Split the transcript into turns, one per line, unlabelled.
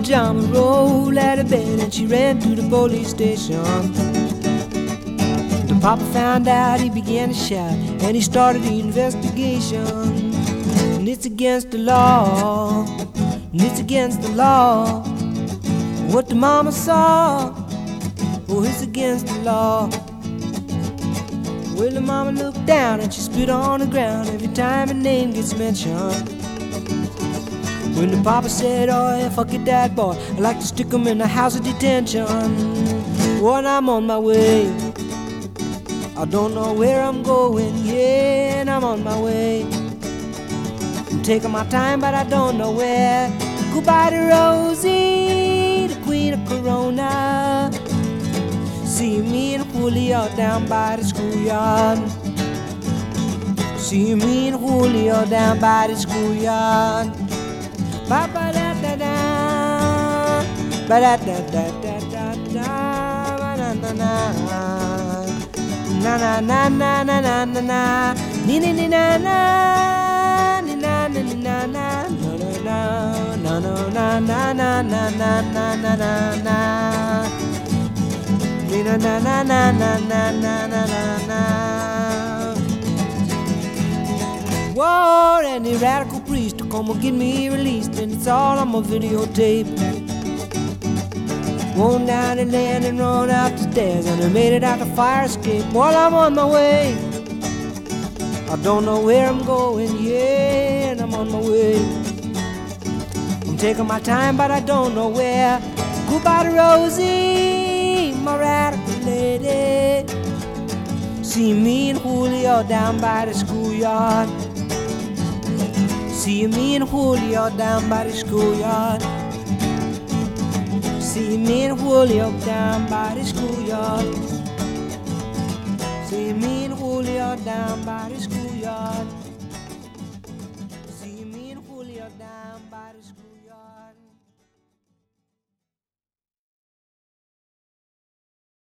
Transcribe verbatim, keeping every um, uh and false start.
pajama rolled out of bed and she ran to the police station. The papa found out, he began to shout, and he started the investigation. And it's against the law, and it's against the law. What the mama saw, oh, it's against the law. Well, the mama looked down and she spit on the ground every time her name gets mentioned. When the papa said, oh, if I get that boy, I'd like to stick him in the house of detention. Well, I'm on my way, I don't know where I'm going, yeah, and I'm on my way. I'm taking my time, but I don't know where. Goodbye to Rosie, the queen of Corona. See me and Julio down by the schoolyard. See me and Julio down by the schoolyard. Ba ba da da da, ba da da da da da da, ba na na na, na na na na na na na na, ni ni ni na na, ni na na ni na na, no no no, no no na na na na na na na na na. Na na na na na na na na na. Whoa, and the radical priest to come and get me released, and it's all on my videotape. Won down the land and run out the stairs, and I made it out the fire escape. While I'm on my way, I don't know where I'm going, yeah, and I'm on my way. I'm taking my time, but I don't know where. Goodbye to Rosie, my radical lady. See me and Julio down by the schoolyard. See me and Julio down by the schoolyard. See me and Julio down by the schoolyard. See me and Julio down by the schoolyard. See me and Julio down by the schoolyard.